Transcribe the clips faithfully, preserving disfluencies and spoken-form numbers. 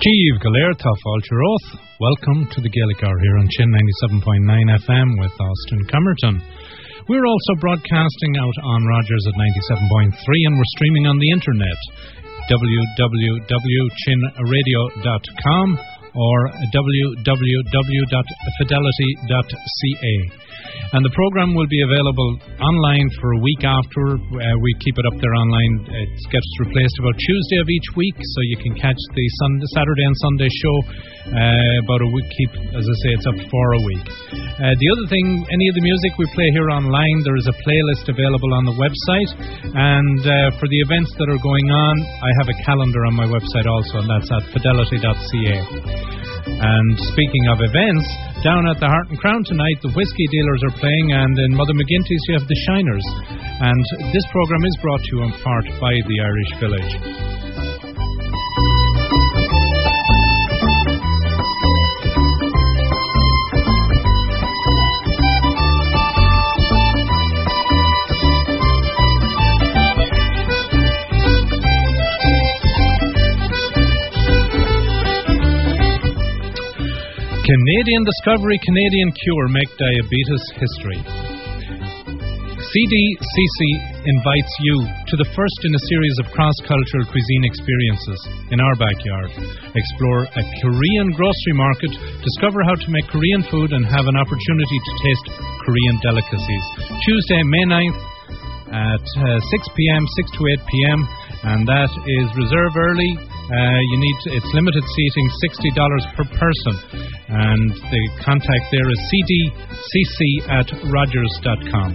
Steve Gallair, Táfáilte Roth. Welcome to the Gaelic Hour here on Chin ninety-seven point nine F M with Austin Cummerton. We're also broadcasting out on Rogers at ninety-seven point three, and we're streaming on the internet, w w w dot chin radio dot com or w w w dot fidelity dot c a. And the program will be available online for a week after. Uh, we keep it up there online. It gets replaced about Tuesday of each week, so you can catch the Sunday, Saturday and Sunday show uh, about a week. Keep, as I say, it's up for a week. Uh, the other thing, any of the music we play here online, there is a playlist available on the website. And uh, for the events that are going on, I have a calendar on my website also, and that's at fidelity dot c a. And speaking of events, down at the Heart and Crown tonight, the whiskey dealers are playing, and in Mother McGinty's you have the Shiners. And this program is brought to you in part by the Irish Village. Canadian discovery, Canadian cure make diabetes history. C D C C invites you to the first in a series of cross-cultural cuisine experiences in our backyard. Explore a Korean grocery market, discover how to make Korean food, and have an opportunity to taste Korean delicacies. Tuesday, May ninth at uh, six p.m., six to eight p.m., and that is reserve early. Uh, you need to, it's limited seating, sixty dollars per person. And the contact there is c d c c at rogers dot com.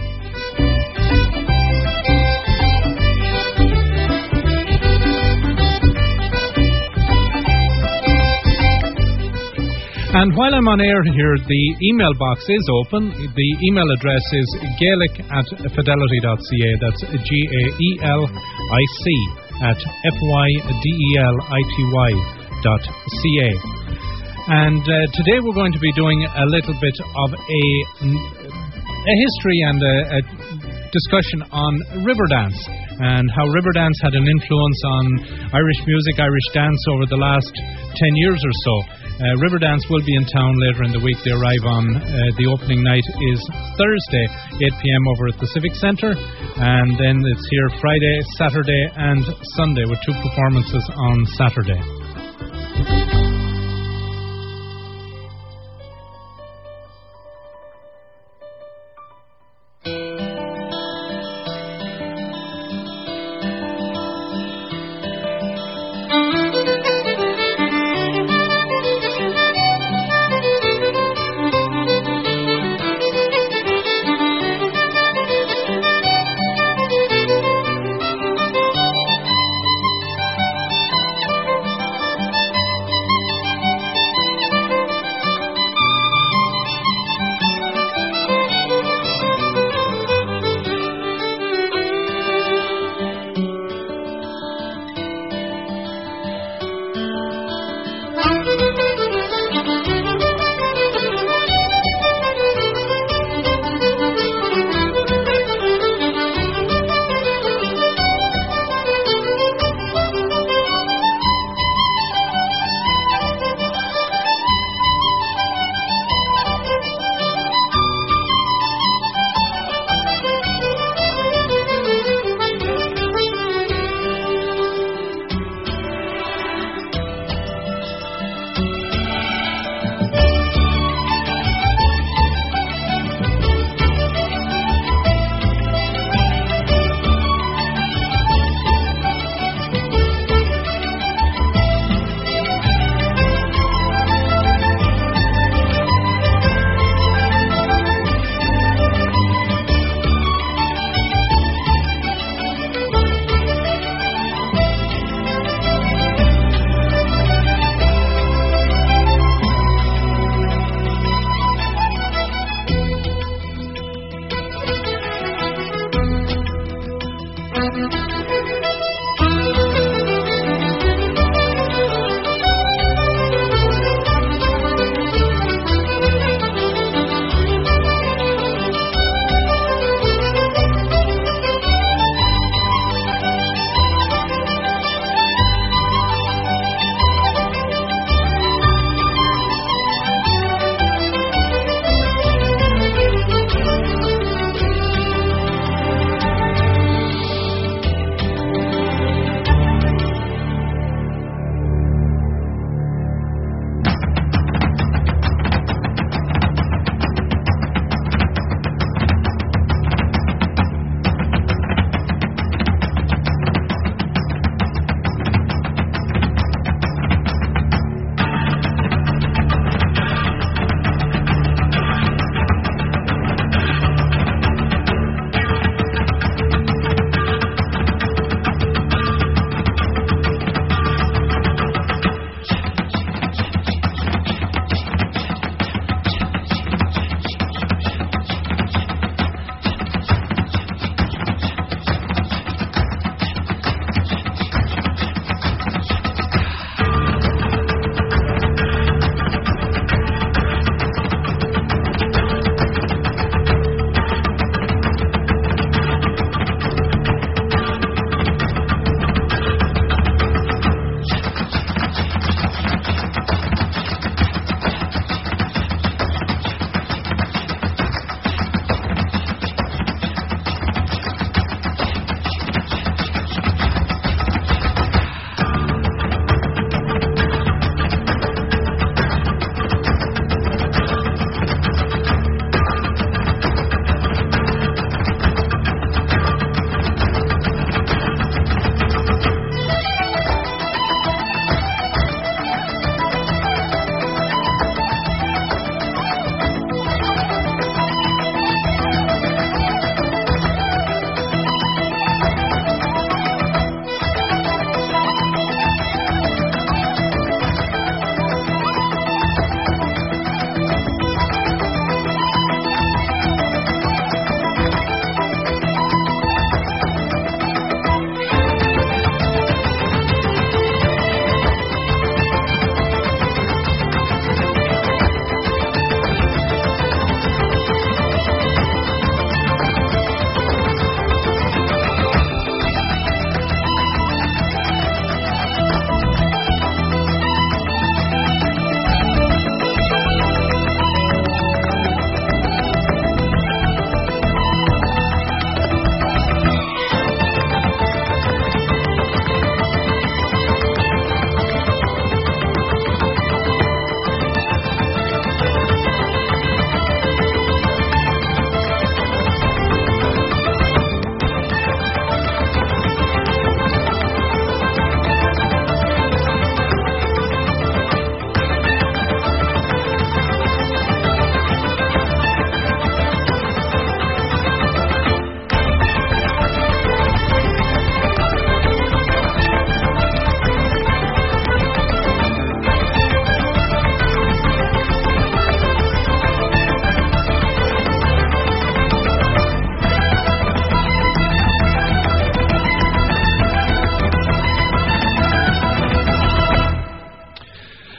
And while I'm on air here, the email box is open. The email address is gaelic at fidelity dot c a. That's G A E L I C at F Y D E L I T Y dot C A. And uh, today we're going to be doing a little bit of a, a history and a, a discussion on Riverdance and how Riverdance had an influence on Irish music, Irish dance over the last ten years or so. Uh, Riverdance will be in town later in the week. They arrive on, uh, the opening night is Thursday, eight p.m. over at the Civic Centre, and then it's here Friday, Saturday and Sunday with two performances on Saturday.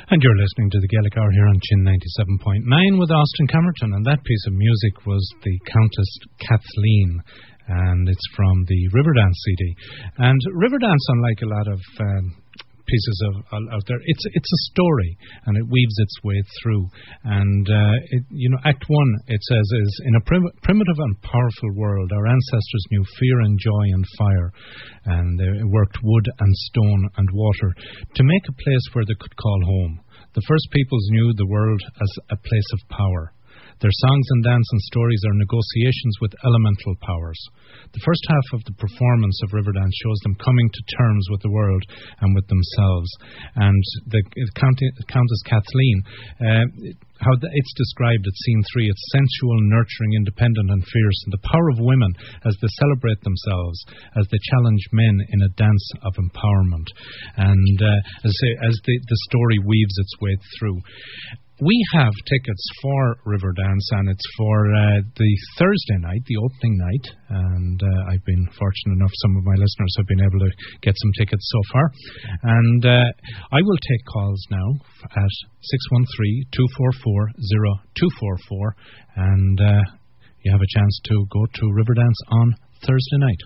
And you're listening to the Gaelic Hour here on Chin ninety-seven point nine with Austin Camerton, and that piece of music was the Countess Kathleen, and it's from the Riverdance C D. And Riverdance, unlike a lot of um, pieces of out there, it's it's a story, and it weaves its way through. And uh, it, you know, Act One, it says, is in a prim- primitive and powerful world, our ancestors knew fear and joy and fire, and they worked wood and stone and water to make a place where they could call home. The first peoples knew the world as a place of power. Their songs and dance and stories are negotiations with elemental powers. The first half of the performance of Riverdance shows them coming to terms with the world and with themselves. And the Countess Kathleen, uh, how it's described at scene three, it's sensual, nurturing, independent and fierce, and the power of women as they celebrate themselves, as they challenge men in a dance of empowerment. And uh, as I say, as the, the story weaves its way through. We have tickets for Riverdance, and it's for uh, the Thursday night, the opening night, and uh, I've been fortunate enough, some of my listeners have been able to get some tickets so far. And uh, I will take calls now at six one three, two four four, zero two four four, and uh, you have a chance to go to Riverdance on Thursday night.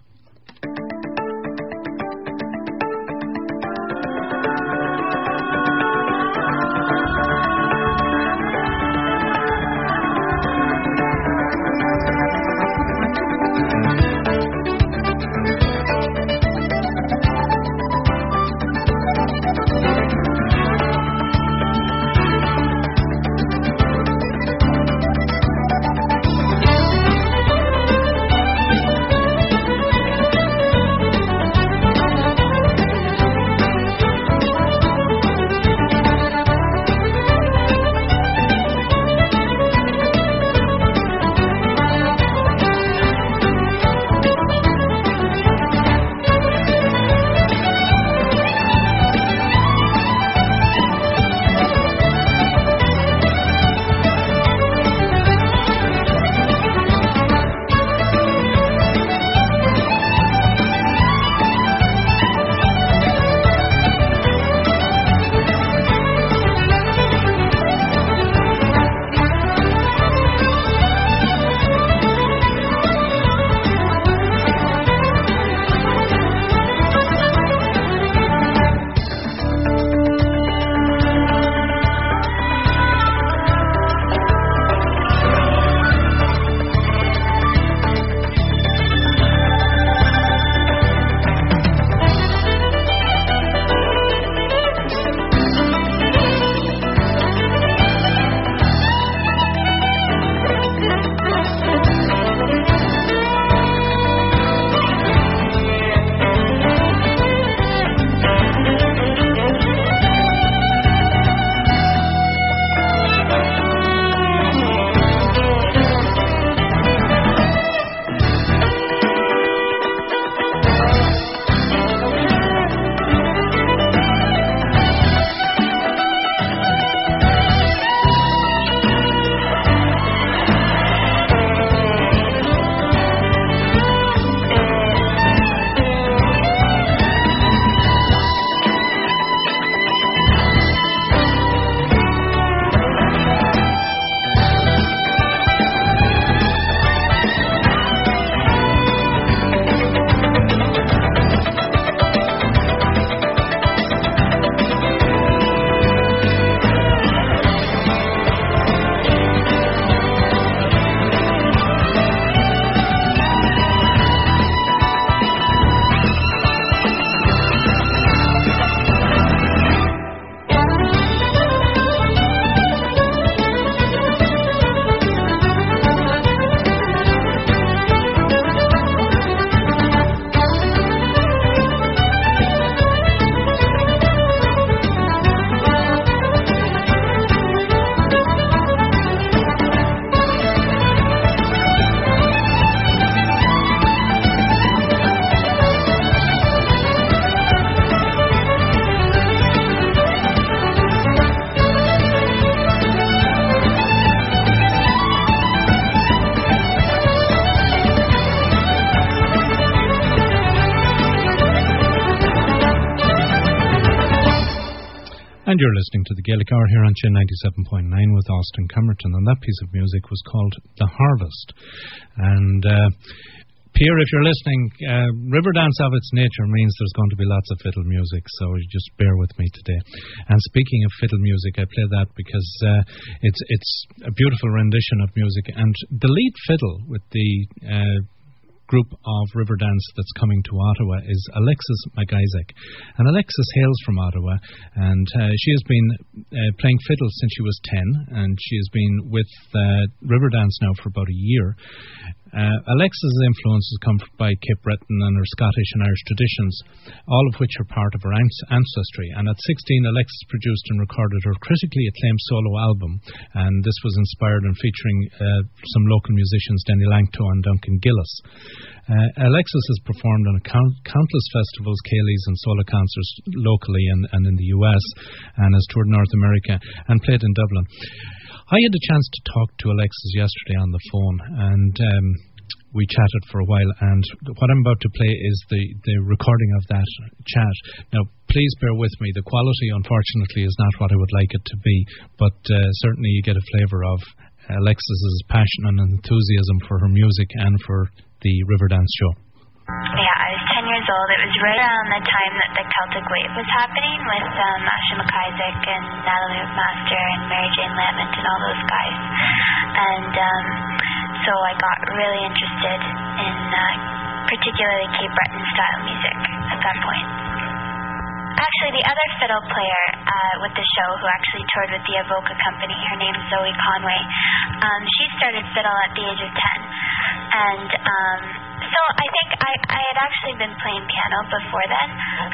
And you're listening to the Gaelic Hour here on Chin ninety-seven point nine with Austin Cummerton, and that piece of music was called The Harvest. And uh, Pierre, if you're listening, uh, river dance of its nature means there's going to be lots of fiddle music, so you just bear with me today. And speaking of fiddle music, I play that because uh, it's it's a beautiful rendition of music, and the lead fiddle with the uh, group of river dance that's coming to Ottawa is Alexis McIsaac. And Alexis hails from Ottawa, and uh, she has been uh, playing fiddle since she was ten, and she has been with uh, river dance now for about a year. Uh, Alexis's influences come by Cape Breton and her Scottish and Irish traditions, all of which are part of her ancestry. And at sixteen, Alexis produced and recorded her critically acclaimed solo album, and this was inspired and featuring uh, some local musicians, Denny Langto and Duncan Gillis. Uh, Alexis has performed on count, countless festivals, Céilís and solo concerts locally and, and in the U S, and has toured North America and played in Dublin. I had a chance to talk to Alexis yesterday on the phone, and um, we chatted for a while, and what I'm about to play is the, the recording of that chat. Now, please bear with me. The quality, unfortunately, is not what I would like it to be, but uh, certainly you get a flavour of Alexis's passion and enthusiasm for her music and for the River Dance Show. Yeah, I was ten years old. It was right around the time that the Celtic Wave was happening with um, Asha McIsaac and Natalie McMaster and Mary Jane Lamont and all those guys. And um, so I got really interested in uh, particularly Cape Breton style music at that point. Actually, the other fiddle player uh, with the show who actually toured with the Avoca Company, her name is Zoe Conway, um, she started fiddle at the age of ten. And um, so I think I, I had actually been playing piano before then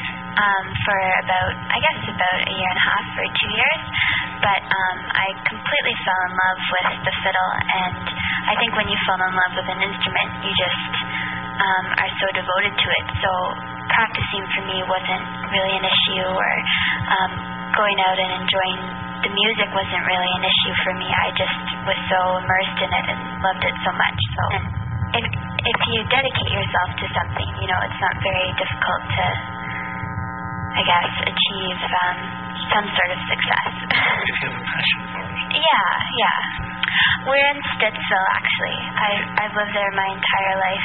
um, for about, I guess about a year and a half or two years. But um, I completely fell in love with the fiddle. And I think when you fall in love with an instrument, you just um, are so devoted to it. So practicing for me wasn't really an issue, or um, going out and enjoying the music wasn't really an issue for me. I just was so immersed in it and loved it so much. So if, if you dedicate yourself to something, you know, it's not very difficult to, I guess, achieve um, some sort of success. If you have a passion for it. Yeah, yeah. We're in Stittsville, actually. I, I've lived there my entire life.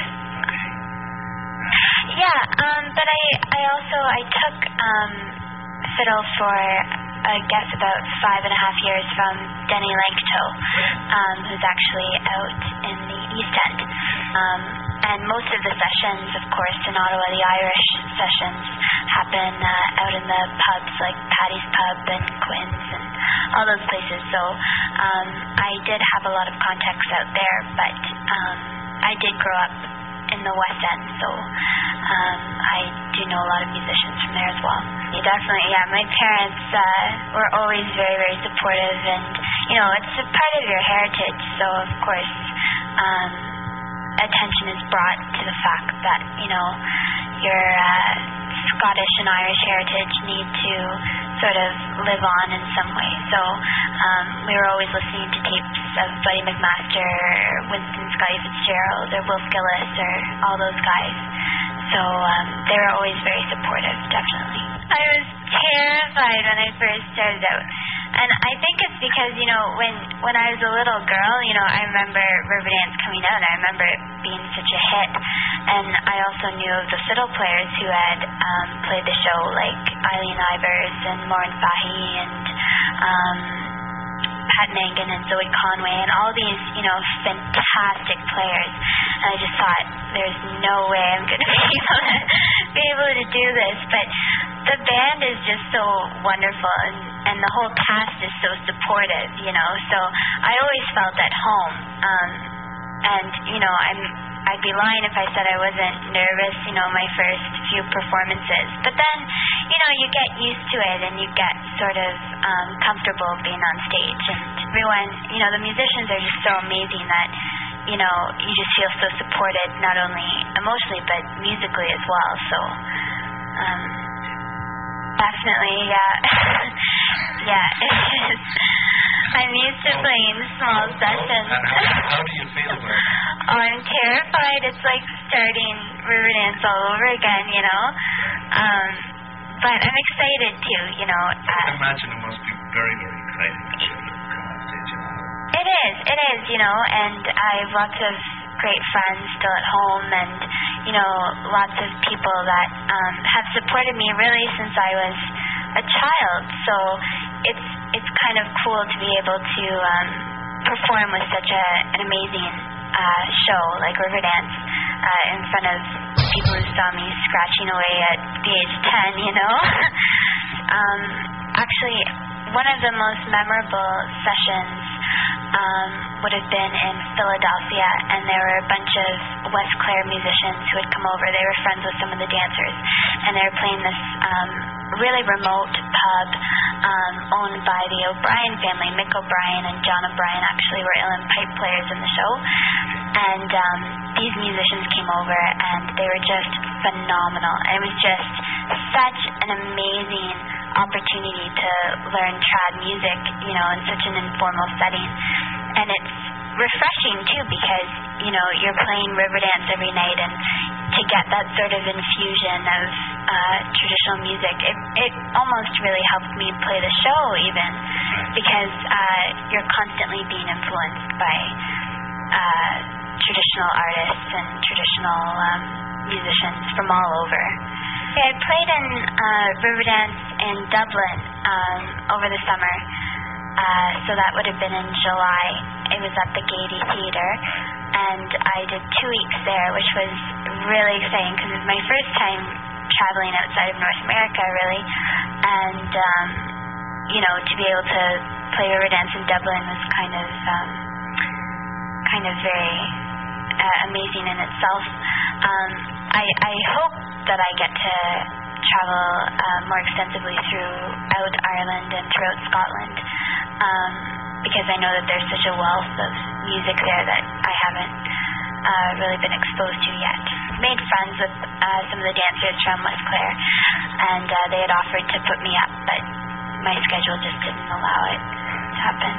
Yeah, um, but I, I also, I took um, fiddle for, I guess, about five and a half years from Denny Langto, um, who's actually out in the East End. Um, and most of the sessions, of course, in Ottawa, the Irish sessions, happen uh, out in the pubs like Paddy's Pub and Quinn's and all those places. So um, I did have a lot of contacts out there, but um, I did grow up in the West End, so um, I do know a lot of musicians from there as well. Yeah, definitely, yeah. My parents uh, were always very, very supportive, and, you know, it's a part of your heritage, so, of course, um, attention is brought to the fact that, you know, your uh, Scottish and Irish heritage need to sort of live on in some way. So um, we were always listening to tapes of Buddy McMaster, or Winston Scotty Fitzgerald, or Will Skillis, or all those guys. So um, they were always very supportive, definitely. I was terrified when I first started out. And I think it's because, you know, when when I was a little girl, you know, I remember Riverdance coming out. I remember it being such a hit. And I also knew of the fiddle players who had um, played the show, like Eileen Ivers and Maureen Fahey and um, Pat Mangan and Zoe Conway and all these, you know, fantastic players. And I just thought, there's no way I'm going to be able to, be able to do this. But the band is just so wonderful, and, and the whole cast is so supportive, you know. So I always felt at home. Um, and, you know, I'm, I'd be lying if I said I wasn't nervous, you know, my first few performances. But then, you know, you get used to it, and you get sort of um, comfortable being on stage. And everyone, you know, the musicians are just so amazing that, you know, you just feel so supported, not only emotionally, but musically as well. So, um, definitely, yeah. yeah, it's just, I'm used to playing small sessions. How do you feel about it? Oh, I'm terrified. It's like starting Riverdance all over again, you know. Um, but I'm excited too, you know. Uh, I imagine it must be very, very exciting to be able to come on stage and It is, it is, you know, and I have lots of great friends still at home, and, you know, lots of people that um, have supported me really since I was a child. So it's it's kind of cool to be able to um, perform with such a, an amazing uh, show like Riverdance uh, in front of people who saw me scratching away at the age of ten, you know. um, actually, one of the most memorable sessions um, would have been in Philadelphia, and there were a bunch of West Clare musicians who had come over. They were friends with some of the dancers, and they were playing this um, really remote pub um, owned by the O'Brien family. Mick O'Brien and John O'Brien actually were uilleann pipe players in the show, and um, these musicians came over, and they were just phenomenal. And it was just such an amazing opportunity to learn trad music, you know, in such an informal setting. And it's refreshing too, because, you know, you're playing Riverdance every night, and to get that sort of infusion of uh, traditional music, it, it almost really helped me play the show even, because uh, you're constantly being influenced by uh, traditional artists and traditional um, musicians from all over. I played in uh, Riverdance in Dublin um, over the summer, uh, so that would have been in July. It was at the Gaiety Theatre, and I did two weeks there, which was really exciting because it was my first time traveling outside of North America, really, and um, you know, to be able to play Riverdance in Dublin was kind of um, kind of very uh, amazing in itself. Um, I, I hope that I get to travel uh, more extensively throughout Ireland and throughout Scotland, um, because I know that there's such a wealth of music there that I haven't uh, really been exposed to yet. Made friends with uh, some of the dancers from West Clare, and uh, they had offered to put me up, but my schedule just didn't allow it to happen.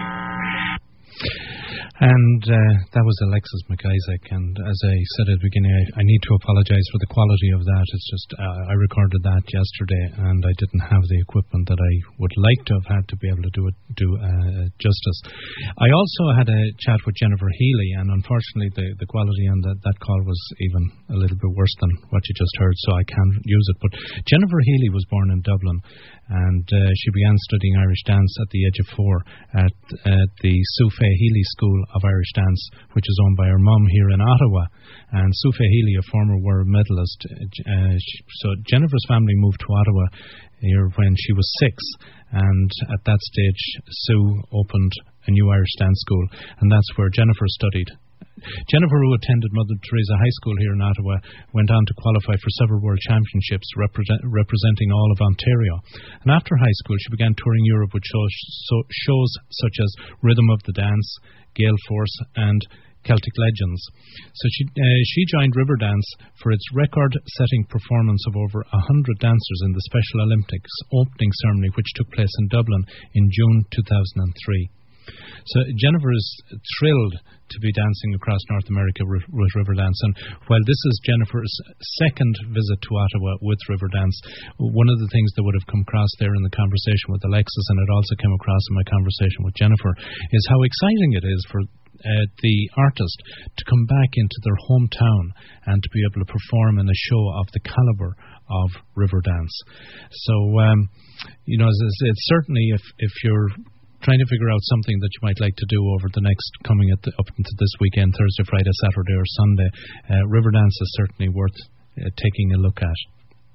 And uh, that was Alexis McIsaac, and as I said at the beginning, I, I need to apologise for the quality of that. It's just uh, I recorded that yesterday, and I didn't have the equipment that I would like to have had to be able to do it do uh, justice. I also had a chat with Jennifer Healy, and unfortunately the, the quality on that, that call was even a little bit worse than what you just heard, so I can't use it. But Jennifer Healy was born in Dublin, and uh, she began studying Irish dance at the age of four at, at the Sue Fay Healy School of Irish Dance, which is owned by her mum here in Ottawa. And Sue Fay Healy, a former world medalist, uh, she, so Jennifer's family moved to Ottawa here when she was six, and at that stage Sue opened a new Irish dance school, and that's where Jennifer studied. Jennifer, who attended Mother Teresa High School here in Ottawa, went on to qualify for several world championships represent, representing all of Ontario. And after high school, she began touring Europe with shows, so, shows such as Rhythm of the Dance, Gale Force, and Celtic Legends. So she uh, she joined Riverdance for its record-setting performance of over one hundred dancers in the Special Olympics opening ceremony, which took place in Dublin in June two thousand three. So Jennifer is thrilled to be dancing across North America with, with Riverdance, and while this is Jennifer's second visit to Ottawa with Riverdance, one of the things that would have come across there in the conversation with Alexis, and it also came across in my conversation with Jennifer, is how exciting it is for uh, the artist to come back into their hometown and to be able to perform in a show of the calibre of Riverdance. So, um, you know, it's, it's certainly if, if you're trying to figure out something that you might like to do over the next coming at the, up into this weekend, Thursday, Friday, Saturday or Sunday, uh, Riverdance is certainly worth uh, taking a look at.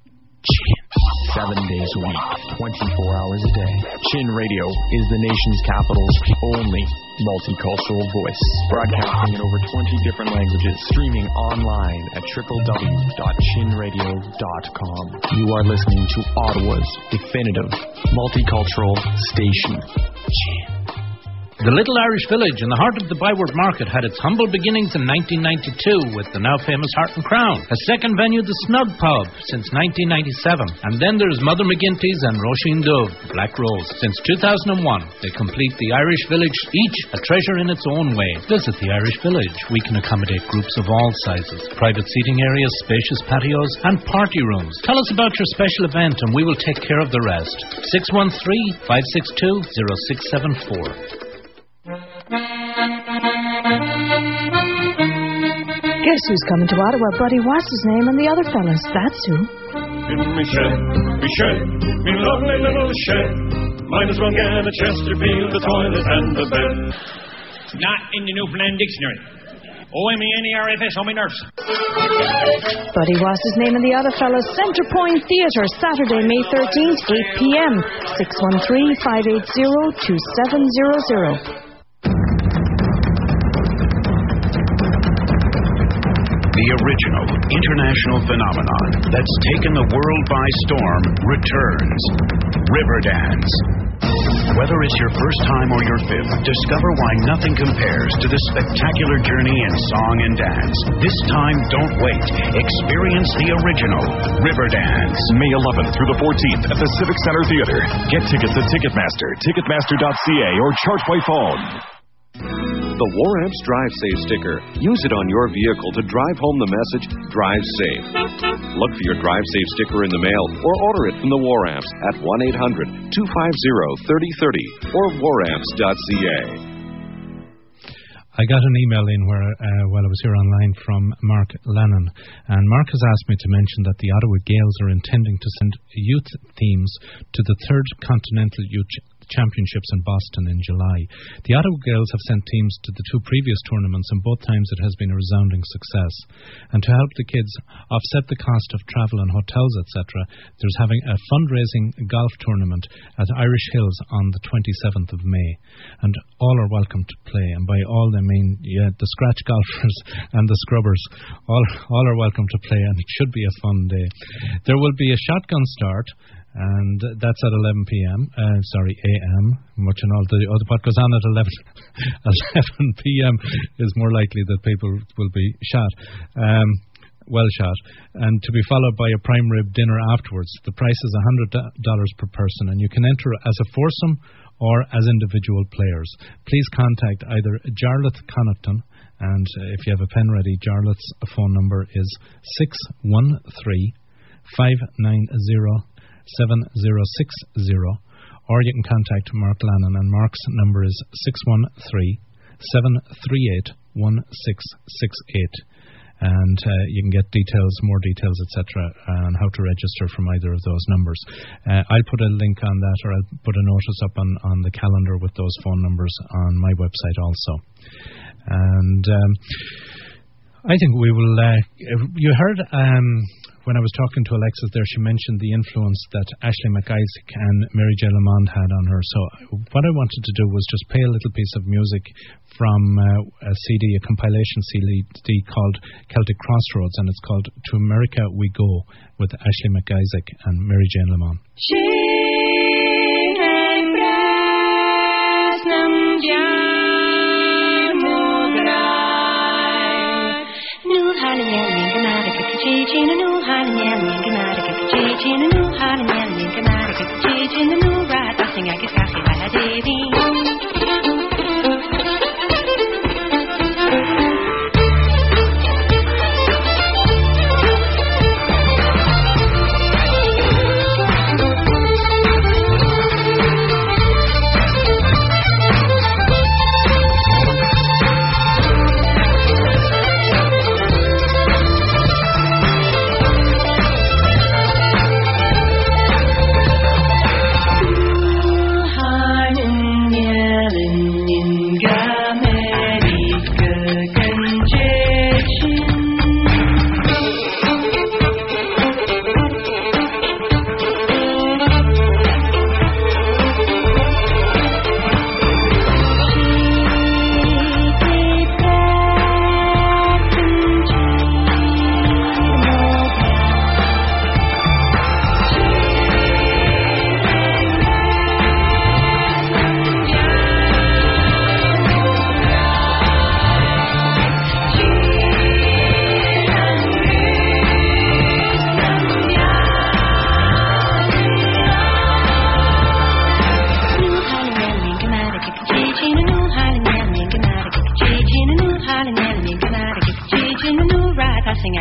Seven days a week, twenty-four hours a day. Chin Radio is the nation's capital's only multicultural voice. Broadcasting in over twenty different languages. Streaming online at w w w dot chin radio dot com. You are listening to Ottawa's definitive multicultural station. Chin. The little Irish village in the heart of the Byward Market had its humble beginnings in nineteen ninety-two with the now famous Heart and Crown. A second venue, the Snug Pub, since nineteen ninety-seven. And then there's Mother McGinty's and Roisin Dove, the Black Rose. Since two thousand one, they complete the Irish village, each a treasure in its own way. Visit the Irish village. We can accommodate groups of all sizes. Private seating areas, spacious patios, and party rooms. Tell us about your special event and we will take care of the rest. six one three, five six two, zero six seven four. Guess who's coming to Ottawa? Buddy, what's his name, and the other fellas. That's who. In me shed, me shed, me lovely little shed. Might as well get a Chesterfield, the toilet and the bed. Not in the Newfoundland Dictionary. O M E N E R F S on my nerves. Buddy, what's his name, and the other fellas. Centre Point Theatre, Saturday, May thirteenth, eight p.m. six one three, five eight zero, two seven zero zero. The original international phenomenon that's taken the world by storm returns. Riverdance. Whether it's your first time or your fifth, discover why nothing compares to this spectacular journey in song and dance. This time, don't wait. Experience the original Riverdance. May eleventh through the fourteenth at the Civic Center Theater. Get tickets at Ticketmaster, ticketmaster dot c a, or charge by phone. The War Amps Drive Safe sticker. Use it on your vehicle to drive home the message, Drive Safe. Look for your Drive Safe sticker in the mail or order it from the War Amps at one eight hundred, two five zero, three oh three oh or war amps dot c a. I got an email in where, uh, while I was here online from Mark Lannon, and Mark has asked me to mention that the Ottawa Gaels are intending to send youth themes to the third Continental Youth Championships in Boston in July. The Ottawa Gaels have sent teams to the two previous tournaments, and both times it has been a resounding success. And to help the kids offset the cost of travel and hotels, et cetera, there's having a fundraising golf tournament at Irish Hills on the twenty-seventh of May. And all are welcome to play, and by all I mean yeah, the scratch golfers and the scrubbers. All, all are welcome to play, and it should be a fun day. There will be a shotgun start, and that's at eleven p.m. Uh, sorry, a m. Much and all. The other part goes on at eleven p.m. is more likely that people will be shot. Um, well shot. And to be followed by a prime rib dinner afterwards. The price is one hundred dollars per person, and you can enter as a foursome or as individual players. Please contact either Jarlath Connaughton, and uh, if you have a pen ready, Jarlath's phone number is six one three, five nine zero, seven zero six zero, or you can contact Mark Lannon, and Mark's number is six one three, seven three eight, one six six eight. And uh, you can get details, more details, et cetera, on how to register from either of those numbers. Uh, I'll put a link on that, or I'll put a notice up on, on the calendar with those phone numbers on my website also. And um, I think we will... Uh, you heard... Um, When I was talking to Alexis there, she mentioned the influence that Ashley McIsaac and Mary J. Lamond had on her. So what I wanted to do was just play a little piece of music from uh, a C D, a compilation C D called Celtic Crossroads, and it's called To America We Go, with Ashley McIsaac and Mary J. Lamond.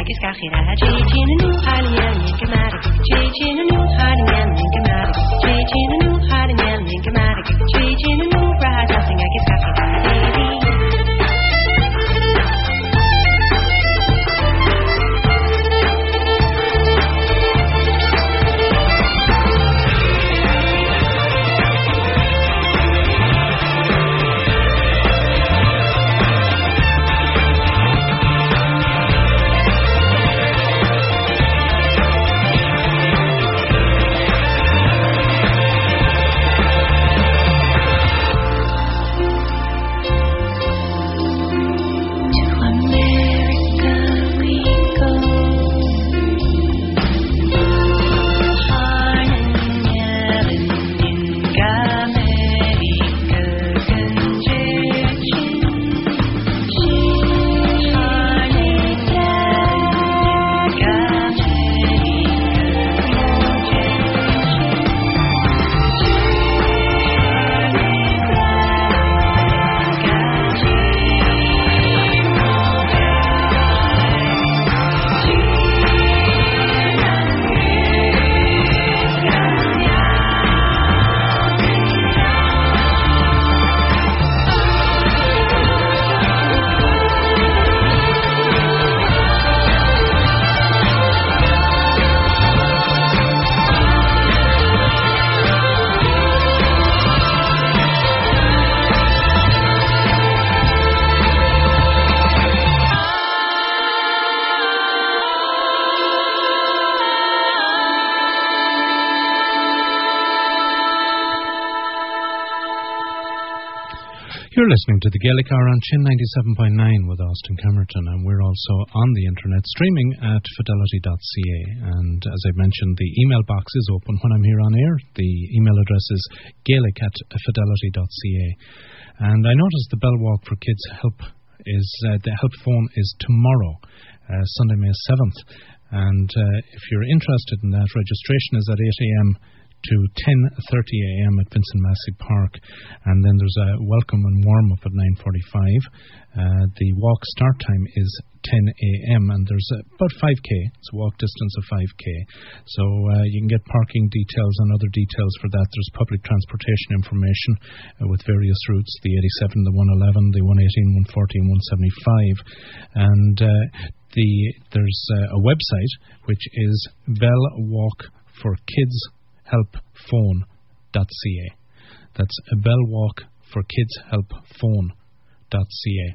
You're listening to the Gaelic Hour on Chin ninety-seven point nine with Austin Camerton, and we're also on the internet streaming at fidelity dot c a. And as I mentioned, the email box is open when I'm here on air. The email address is gaelic at fidelity dot c a. And I noticed the Bell Walk for Kids Help is uh, the help phone is tomorrow, uh, Sunday, May seventh. And uh, if you're interested in that, registration is at eight a.m. to ten thirty a.m. at Vincent Massey Park, and then there's a welcome and warm up at nine forty-five. Uh, the walk start time is ten a.m. and there's uh, about five k. It's a walk distance of five k. So uh, you can get parking details and other details for that. There's public transportation information uh, with various routes: the eighty-seven, the one eleven, the one eighteen, one forty, and one seventy-five. And uh, the there's uh, a website which is Bell Walk for Kids help phone dot c a. That's a Bell Walk for Kids help phone dot c a.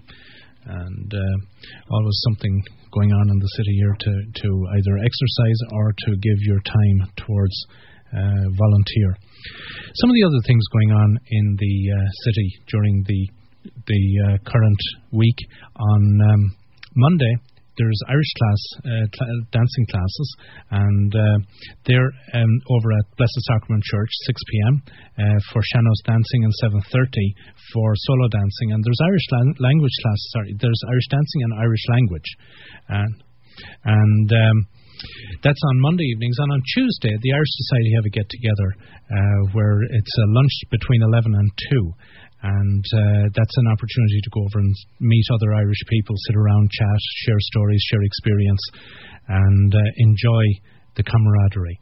And uh, always something going on in the city here to, to either exercise or to give your time towards uh, volunteer. Some of the other things going on in the uh, city during the the uh, current week. On um, Monday, there's Irish class, uh, cl- dancing classes, and uh, they're um, over at Blessed Sacrament Church, six p.m. Uh, for Shanos dancing and seven thirty for solo dancing. And there's Irish lan- language classes. Sorry, there's Irish dancing and Irish language, uh, and um, that's on Monday evenings. And on Tuesday, the Irish Society have a get together uh, where it's a lunch between eleven and two. And uh, that's an opportunity to go over and meet other Irish people, sit around, chat, share stories, share experience, and uh, enjoy the camaraderie.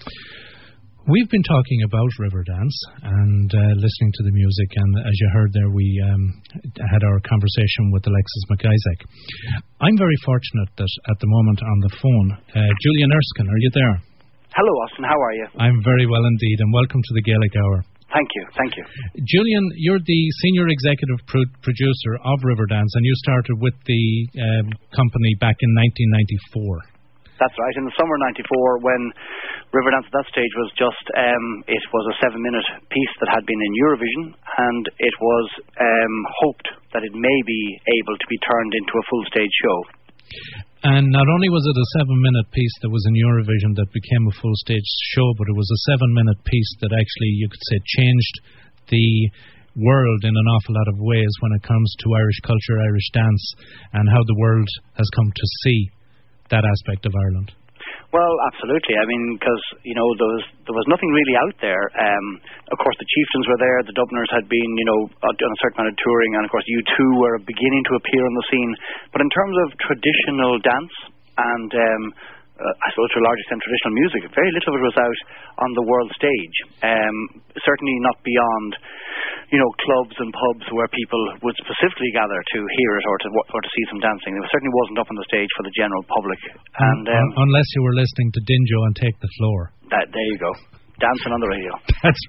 We've been talking about Riverdance and uh, listening to the music, and as you heard there, we um, had our conversation with Alexis McIsaac. I'm very fortunate that at the moment on the phone, uh, Julian Erskine, are you there? Hello, Austin. How are you? I'm very well indeed, and welcome to the Gaelic Hour. Thank you, thank you. Julian, you're the senior executive pro- producer of Riverdance, and you started with the um, company back in nineteen ninety-four. That's right, in the summer of ninety-four, when Riverdance at that stage was just, um, it was a seven-minute piece that had been in Eurovision, and it was um, hoped that it may be able to be turned into a full-stage show. And not only was it a seven-minute piece that was in Eurovision that became a full-stage show, but it was a seven-minute piece that actually, you could say, changed the world in an awful lot of ways when it comes to Irish culture, Irish dance, and how the world has come to see that aspect of Ireland. Well, absolutely. I mean, because, you know, there was, there was nothing really out there. Um, of course, the Chieftains were there. The Dubliners had been, you know, on a certain amount of touring. And, of course, U two were beginning to appear on the scene. But in terms of traditional dance and um, uh, I suppose to a large extent traditional music. Very little of it was out on the world stage. Um, certainly not beyond, you know, clubs and pubs where people would specifically gather to hear it or to or to see some dancing. It certainly wasn't up on the stage for the general public. And um, unless you were listening to Dinjo and Take the Floor. That, there you go. Dancing on the radio. That's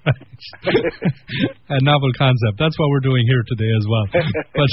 right. A novel concept. That's what we're doing here today as well. But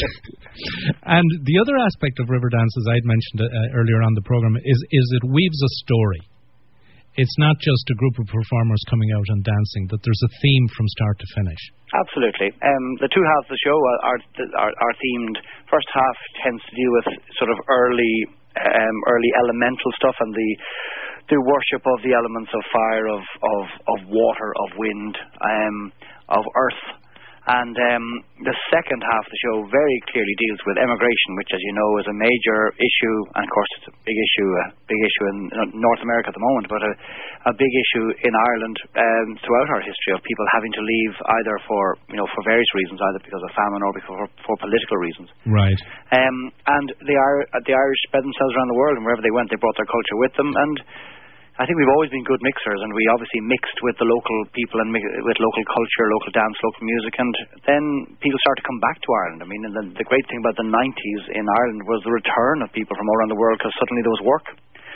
and the other aspect of river dance, as I'd mentioned uh, earlier on the program, is is it weaves a story. It's not just a group of performers coming out and dancing, that there's a theme from start to finish. Absolutely. Um, the two halves of the show are, are, are themed. First half tends to deal with sort of early um, early elemental stuff and the the worship of the elements of fire, of, of, of water, of wind, um, of earth. And um, the second half of the show very clearly deals with emigration, which, as you know, is a major issue, and of course it's a big issue, a big issue in North America at the moment, but a, a big issue in Ireland um, throughout our history, of people having to leave either for, you know, for various reasons, either because of famine or because for, for political reasons. Right. Um, and the, the Irish spread themselves around the world, and wherever they went, they brought their culture with them. And I think we've always been good mixers, and we obviously mixed with the local people and mi- with local culture, local dance, local music, and then people started to come back to Ireland. I mean, and the, the great thing about the nineties in Ireland was the return of people from all around the world, because suddenly there was work.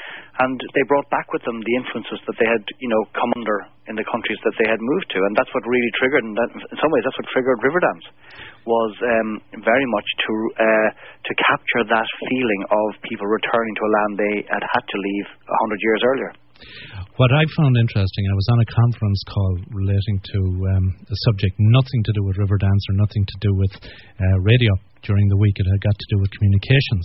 And they brought back with them the influences that they had, you know, come under in the countries that they had moved to, and that's what really triggered, and that, in some ways that's what triggered Riverdance, was um, very much to uh, to capture that feeling of people returning to a land they had had to leave a hundred years earlier. What I found interesting, I was on a conference call relating to um, a subject nothing to do with Riverdance or nothing to do with uh, radio during the week. It had got to do with communications.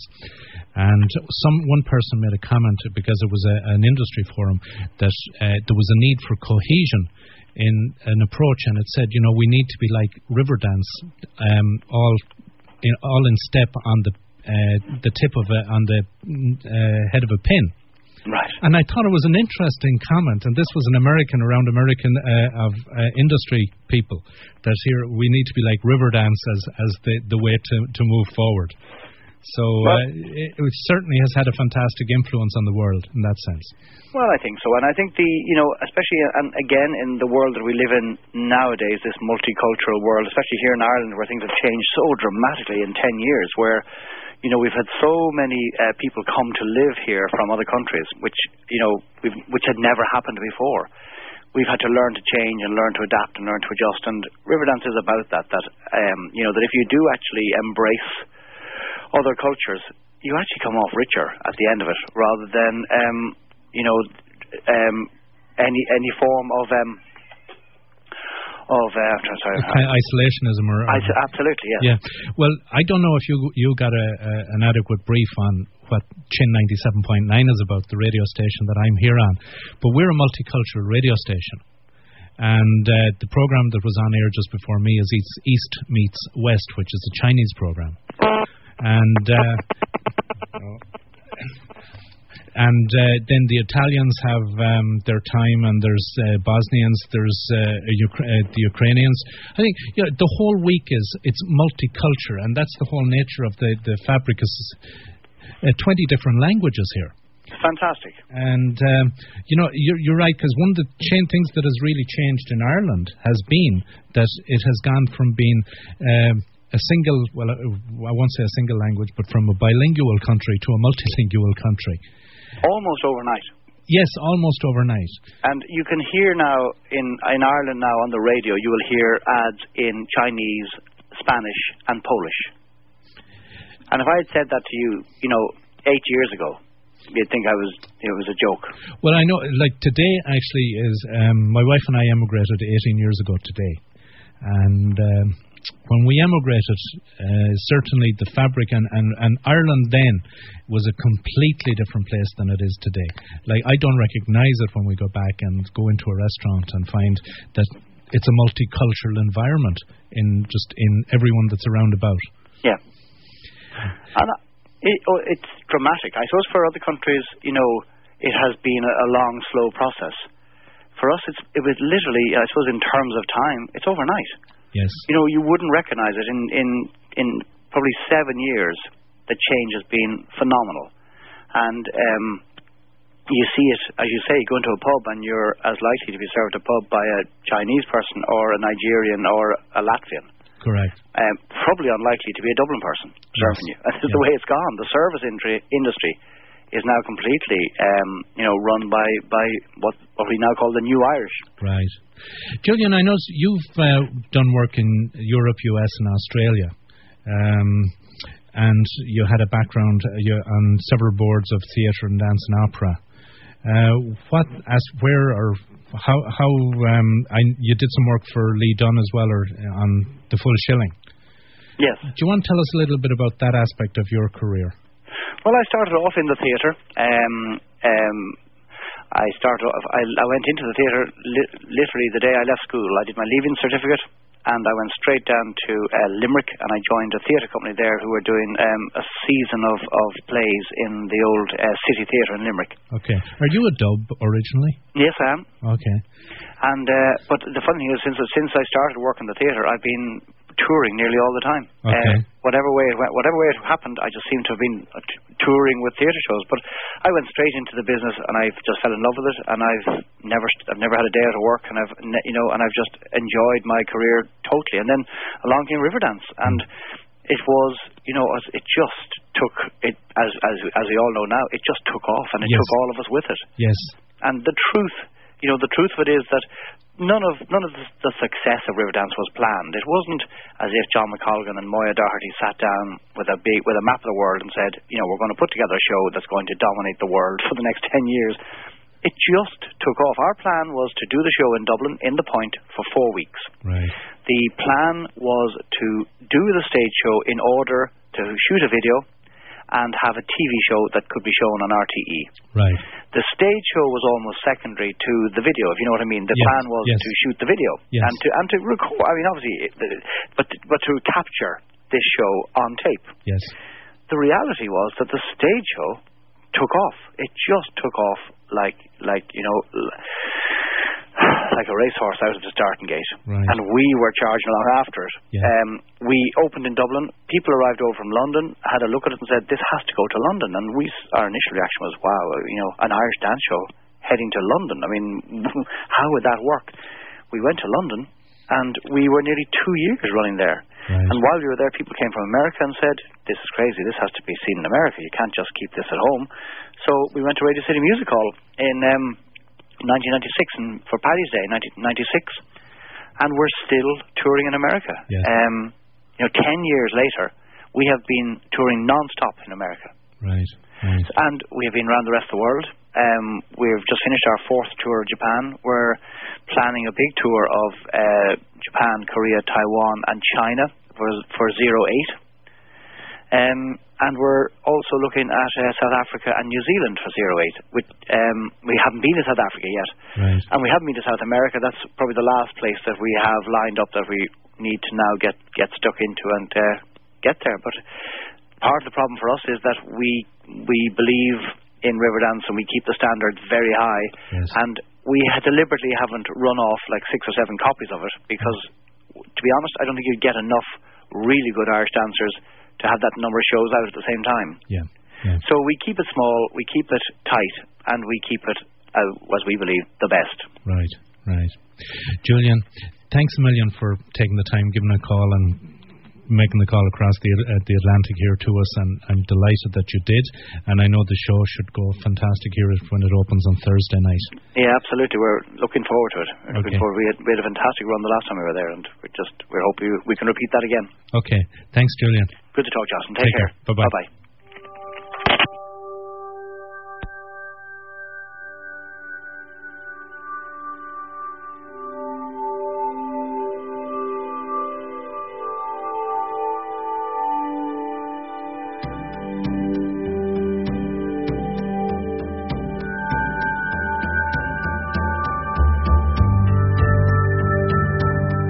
And some one person made a comment, because it was a, an industry forum, that uh, there was a need for cohesion in an approach, and it said, you know, we need to be like Riverdance, um, all in, all in step on the uh, the tip of a, on the uh, head of a pin. Right. And I thought it was an interesting comment, and this was an American around American uh, of uh, industry people, that here we need to be like Riverdance as as the, the way to, to move forward. So uh, it, it certainly has had a fantastic influence on the world in that sense. Well, I think so, and I think the you know especially and again in the world that we live in nowadays, this multicultural world, especially here in Ireland, where things have changed so dramatically in ten years, where you know, we've had so many uh, people come to live here from other countries, which, you know, we've, which had never happened before. We've had to learn to change and learn to adapt and learn to adjust, and Riverdance is about that, that, um, you know, that if you do actually embrace other cultures, you actually come off richer at the end of it, rather than, um, you know, um, any any form of... Um, Of uh, sorry, kind of isolationism, or, or Is- absolutely, yes. Yeah. Well, I don't know if you you got a, a an adequate brief on what Chin ninety-seven point nine is about, the radio station that I'm here on, but we're a multicultural radio station, and uh, the program that was on air just before me is East, East Meets West, which is a Chinese program, and. Uh, oh. And uh, then the Italians have um, their time, and there's uh, Bosnians, there's uh, Ukra- uh, the Ukrainians. I think you know, the whole week is it's multicultural, and that's the whole nature of the, the fabric. Is uh, twenty different languages here. Fantastic. And um, you know, you're, you're right, because one of the chain things that has really changed in Ireland has been that it has gone from being um, a single, well, I won't say a single language, but from a bilingual country to a multilingual country. Almost overnight. Yes, almost overnight. And you can hear now in in Ireland now on the radio, you will hear ads in Chinese, Spanish, and Polish. And if I had said that to you, you know, eight years ago, you'd think I was it was a joke. Well, I know, like today actually is um, my wife and I emigrated eighteen years ago today, and. Um, When we emigrated, uh, certainly the fabric, and, and, and Ireland then was a completely different place than it is today. Like, I don't recognise it when we go back and go into a restaurant and find that it's a multicultural environment in just in everyone that's around about. Yeah. And it, oh, it's dramatic. I suppose for other countries, you know, it has been a, a long, slow process. For us, it's, it was literally, I suppose in terms of time, it's overnight. Yes. You know, you wouldn't recognise it. In, in in probably seven years, the change has been phenomenal. and um, you see it, as you say, you go into a pub and you're as likely to be served a pub by a Chinese person or a Nigerian or a Latvian. Correct. Um, probably unlikely to be a Dublin person serving yes. you. That's yes. the way it's gone. The service industry, industry is now completely, um, you know, run by, by what, what we now call the New Irish. Right. Julian, I know you've uh, done work in Europe, U S and Australia. Um, and you had a background uh, you, on several boards of theatre and dance and opera. Uh, what, as where or how, how um, I, you did some work for Lee Dunn as well, or uh, on The Full Shilling. Yes. Do you want to tell us a little bit about that aspect of your career? Well, I started off in the theatre. Um, um, I started off, I, I went into the theatre li- literally the day I left school. I did my leaving certificate, and I went straight down to uh, Limerick, and I joined a theatre company there who were doing um, a season of, of plays in the old uh, City Theatre in Limerick. Okay. Are you a dub originally? Yes, I am. Okay. And uh, but the funny thing is, since since I started working the theatre, I've been touring nearly all the time. Okay. Uh, whatever way it went, whatever way it happened, I just seem to have been uh, t- touring with theatre shows. But I went straight into the business, and I just fell in love with it. And I've never, I've never had a day out of work, and I've, ne- you know, and I've just enjoyed my career totally. And then along came Riverdance, and it was, you know, it just took it as as as we all know now. It just took off, and it yes. took all of us with it. Yes. And the truth, you know, the truth of it is that none of none of the, the success of Riverdance was planned. It wasn't as if John McColgan and Moya Doherty sat down with a big with a map of the world and said, you know, we're going to put together a show that's going to dominate the world for the next ten years. It just took off. Our plan was to do the show in Dublin, in the Point, for four weeks. Right. The plan was to do the stage show in order to shoot a video and have a T V show that could be shown on R T E. Right. The stage show was almost secondary to the video, if you know what I mean. The yes. plan was yes. to shoot the video yes. and to and to record. I mean, obviously, but but to capture this show on tape. Yes. The reality was that the stage show took off. It just took off like like you know. like a racehorse out of the starting gate. Right. And we were charging along after it. Yeah. Um, we opened in Dublin. People arrived over from London, had a look at it and said, this has to go to London. And we, our initial reaction was, wow, you know, an Irish dance show heading to London. I mean, how would that work? We went to London, and we were nearly two years running there. Right. And while we were there, people came from America and said, this is crazy, this has to be seen in America. You can't just keep this at home. So we went to Radio City Music Hall in um, nineteen ninety-six, and for Paddy's Day, nineteen ninety-six, and we're still touring in America. Yeah. Um, you know, ten years later, we have been touring non-stop in America. Right, right. And we have been around the rest of the world. Um, we've just finished our fourth tour of Japan. We're planning a big tour of uh, Japan, Korea, Taiwan, and China for for zero eight. Um, and we're also looking at uh, South Africa and New Zealand for zero eight. Which, um, we haven't been to South Africa yet. Right. And we haven't been to South America. That's probably the last place that we have lined up that we need to now get, get stuck into and uh, get there. But part of the problem for us is that we we believe in Riverdance and we keep the standards very high. Yes. And we deliberately haven't run off like six or seven copies of it because, to be honest, I don't think you'd get enough really good Irish dancers to have that number of shows out at the same time. Yeah. yeah. So we keep it small, we keep it tight, and we keep it, uh, as we believe, the best. Right, right. Julian, thanks a million for taking the time, giving a call and making the call across the uh, the Atlantic here to us, and I'm delighted that you did, and I know the show should go fantastic here when it opens on Thursday night. Yeah, absolutely. We're looking forward to it. We're looking okay. forward. We had, we had a fantastic run the last time we were there, and we just we hope you, we can repeat that again. Okay. Thanks, Julian. Good to talk, Justin. Take, Take care. care. Bye-bye. Bye-bye.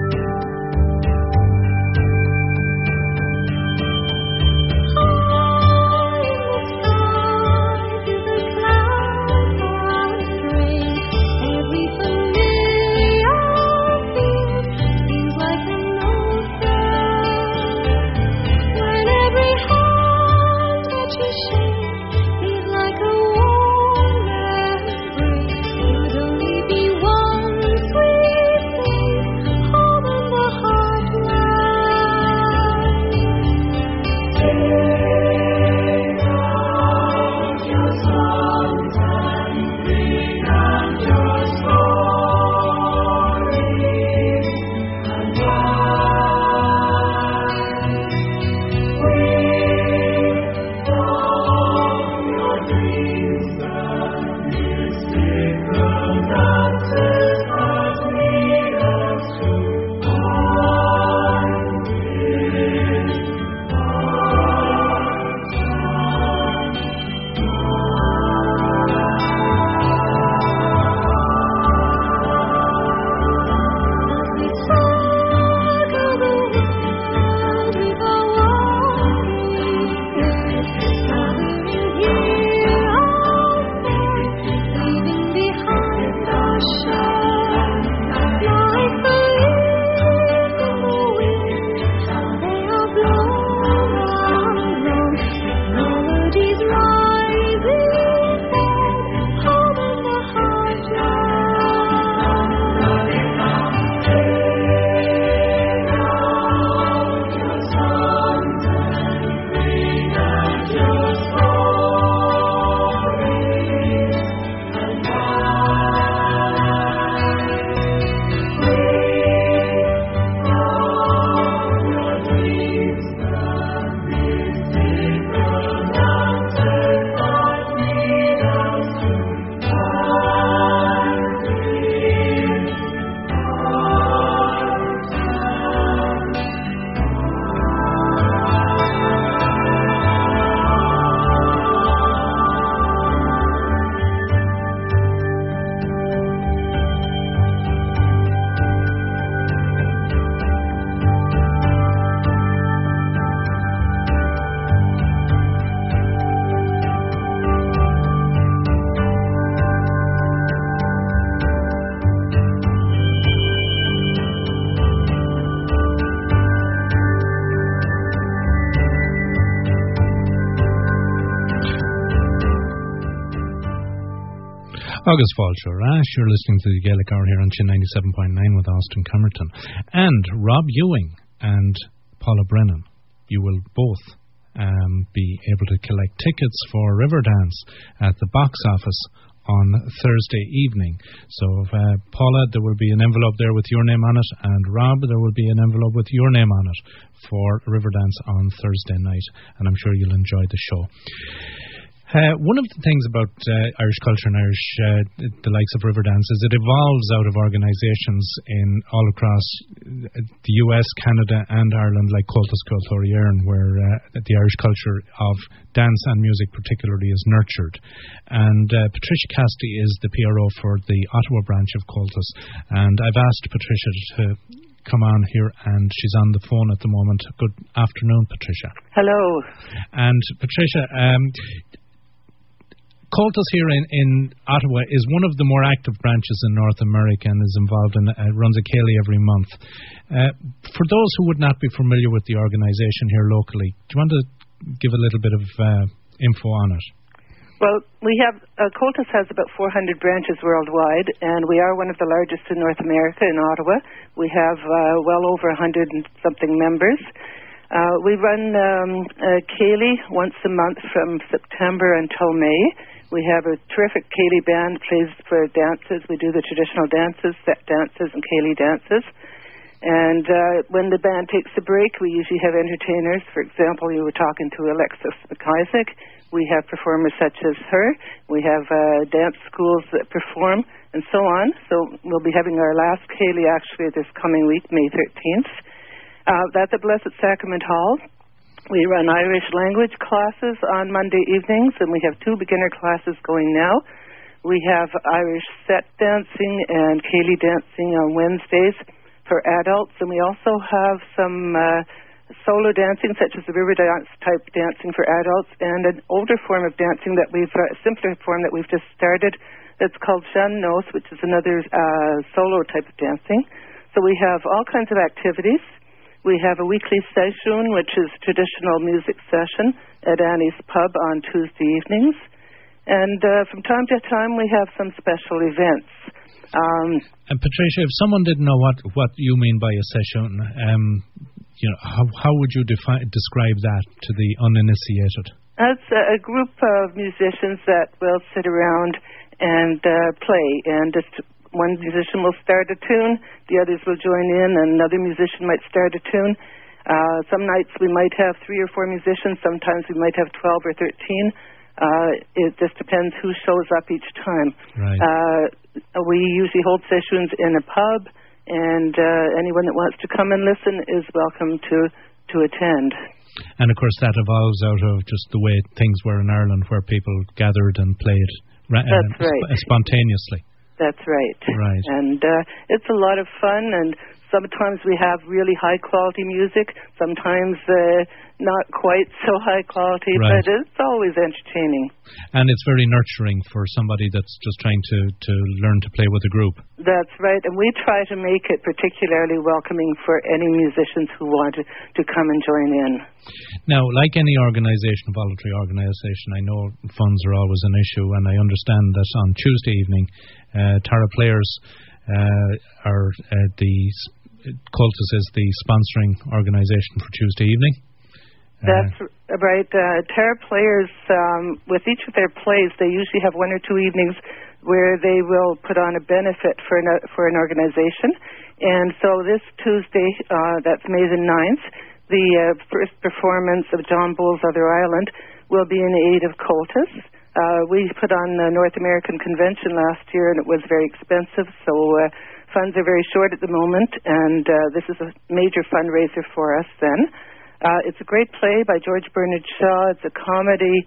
Oh August Falcher, Ash, you're listening to the Gaelic Hour here on Chin ninety-seven point nine with Austin Cummerton. And Rob Ewing and Paula Brennan. You will both um, be able to collect tickets for Riverdance at the box office on Thursday evening. So, uh, Paula, there will be an envelope there with your name on it, and Rob, there will be an envelope with your name on it for Riverdance on Thursday night, and I'm sure you'll enjoy the show. Uh, one of the things about uh, Irish culture and Irish, uh, the likes of Riverdance, is it evolves out of organisations in all across the U S, Canada and Ireland, like Comhaltas Comhaltóirí Éireann, where uh, the Irish culture of dance and music particularly is nurtured. And uh, Patricia Cassidy is the P R O for the Ottawa branch of Comhaltas, and I've asked Patricia to come on here, and she's on the phone at the moment. Good afternoon, Patricia. Hello. And Patricia, um, Comhaltas here in, in Ottawa is one of the more active branches in North America and is involved in, uh, runs a Céilí every month. Uh, for those who would not be familiar with the organisation here locally, do you want to give a little bit of uh, info on it? Well, we have, uh, Comhaltas has about four hundred branches worldwide, and we are one of the largest in North America in Ottawa. We have uh, well over one hundred and something members. Uh, we run um, a Céilí once a month from September until May. We have a terrific Céilí band, plays for dances. We do the traditional dances, set dances, and Céilí dances. And uh, when the band takes a break, we usually have entertainers. For example, you were talking to Alexis McIsaac. We have performers such as her. We have uh, dance schools that perform, and so on. So we'll be having our last Céilí actually this coming week, May thirteenth. Uh, that's at Blessed Sacrament Hall. We run Irish language classes on Monday evenings, and we have two beginner classes going now. We have Irish set dancing and Céilí dancing on Wednesdays for adults, and we also have some uh, solo dancing, such as the river dance type dancing for adults, and an older form of dancing that we've, a uh, simpler form that we've just started that's called Sean Nos, which is another uh, solo type of dancing. So we have all kinds of activities. We have a weekly session, which is traditional music session at Annie's Pub on Tuesday evenings. And uh, from time to time, we have some special events. Um, and Patricia, if someone didn't know what, what you mean by a session, um, you know, how, how would you defi- describe that to the uninitiated? It's a, a group of musicians that will sit around and uh, play, and just one musician will start a tune, the others will join in, and another musician might start a tune. Uh, some nights we might have three or four musicians, sometimes we might have twelve or thirteen. Uh, it just depends who shows up each time. Right. Uh, we usually hold sessions in a pub, and uh, anyone that wants to come and listen is welcome to, to attend. And of course that evolves out of just the way things were in Ireland, where people gathered and played ra- That's uh, right. sp- spontaneously. That's right. Right. And uh, it's a lot of fun, and sometimes we have really high-quality music, sometimes uh, not quite so high quality, right. but it's always entertaining. And it's very nurturing for somebody that's just trying to, to learn to play with a group. That's right, and we try to make it particularly welcoming for any musicians who want to, to come and join in. Now, like any organisation, voluntary organisation, I know funds are always an issue, and I understand that on Tuesday evening, uh, Tara Players uh, are uh, the Comhaltas is the sponsoring organisation for Tuesday evening. That's uh, right. Uh, Tara Players, um, with each of their plays, they usually have one or two evenings where they will put on a benefit for an, for an organisation. And so this Tuesday, uh, that's May the ninth, the uh, first performance of John Bull's Other Island will be in aid of Comhaltas. Uh, we put on the North American Convention last year, and it was very expensive, so uh, funds are very short at the moment, and uh, this is a major fundraiser for us then. Uh, it's a great play by George Bernard Shaw. It's a comedy,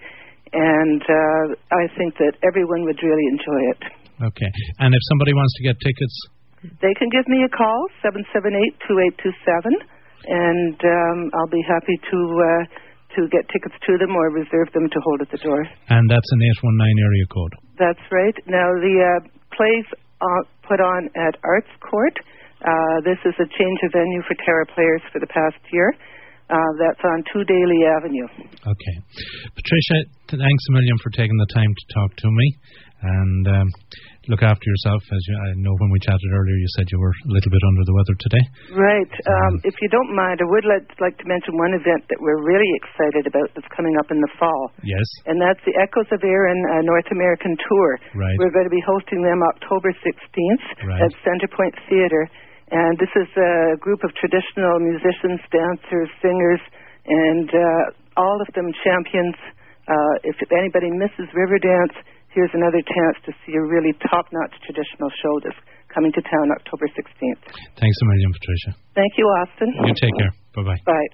and uh, I think that everyone would really enjoy it. Okay. And if somebody wants to get tickets? They can give me a call, seven seven eight, two eight two seven, and um, I'll be happy to uh, to get tickets to them or reserve them to hold at the door. And that's an eight one nine area code? That's right. Now, the uh, plays are put on at Arts Court. Uh, this is a change of venue for Tara Players for the past year. Uh, that's on two Daly Avenue. Okay. Patricia, thanks a million for taking the time to talk to me. And um, look after yourself. As you, I know when we chatted earlier, you said you were a little bit under the weather today. Right. Um, if you don't mind, I would like, like to mention one event that we're really excited about that's coming up in the fall. Yes. And that's the Echoes of Erin uh, North American Tour. Right. We're going to be hosting them October sixteenth right. at Centrepoint Theatre. And this is a group of traditional musicians, dancers, singers, and uh, all of them champions. Uh, if anybody misses Riverdance, here's another chance to see a really top-notch traditional show that's coming to town October sixteenth. Thanks a million, Patricia. Thank you, Austin. You take care. Bye-bye. Bye.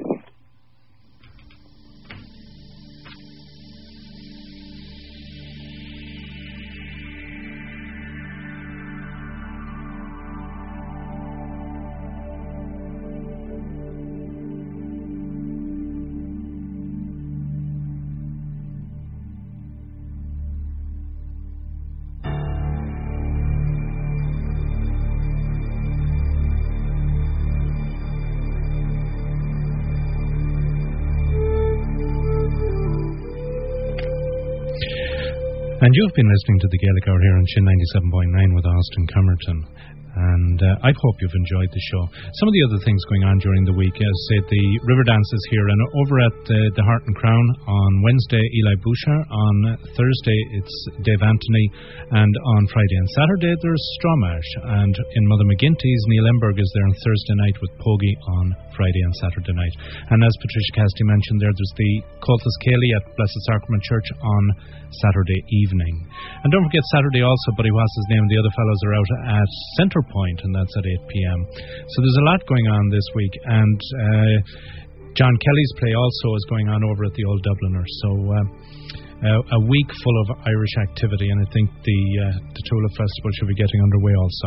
And you've been listening to the Gaelic Hour here on Chin ninety-seven point nine with Austin Comerton. And uh, I hope you've enjoyed the show. Some of the other things going on during the week, as say the Riverdance is here, and over at uh, the Heart and Crown on Wednesday, Eli Bouchard. On Thursday, it's Dave Anthony, and on Friday and Saturday, there's Strawmash. And in Mother McGinty's, Neil Emberg is there on Thursday night with Pogie on Friday and Saturday night. And as Patricia Cassidy mentioned there, there's the Colthus Cayley at Blessed Sacrament Church on Saturday evening. And don't forget Saturday also, Buddy Wass's name and the other fellows are out at Centrepoint, and that's at eight p.m. So there's a lot going on this week, and uh, John Kelly's play also is going on over at the Old Dubliner. So uh, uh, a week full of Irish activity, and I think the uh, the Tulip Festival should be getting underway also.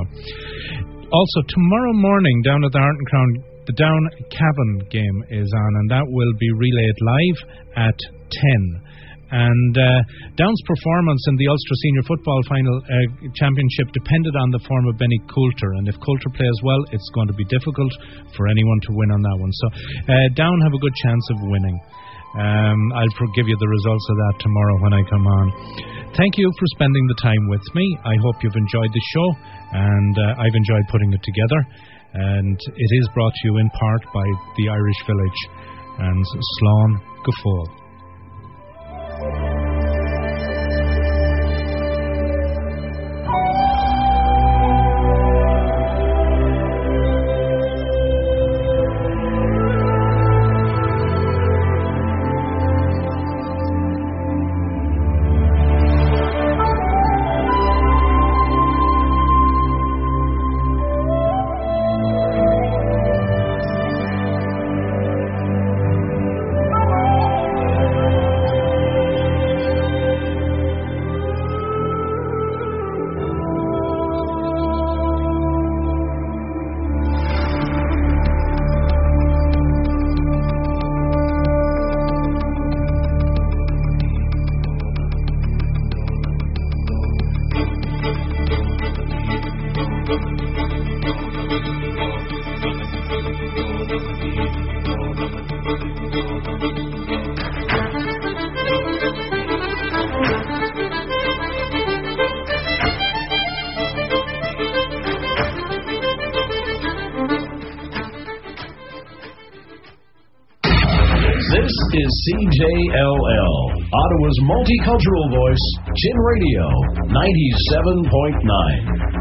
Also, tomorrow morning down at the Heart and Crown, the Down Cavan game is on, and that will be relayed live at ten. And uh, Down's performance in the Ulster Senior Football Final uh, Championship depended on the form of Benny Coulter, and if Coulter plays well, it's going to be difficult for anyone to win on that one. So uh, Down have a good chance of winning. Um, I'll give you the results of that tomorrow when I come on. Thank you for spending the time with me. I hope you've enjoyed the show, and uh, I've enjoyed putting it together. And it is brought to you in part by the Irish Village and Slán go Fóill. C J L L, Ottawa's multicultural voice, Chin Radio, ninety-seven point nine.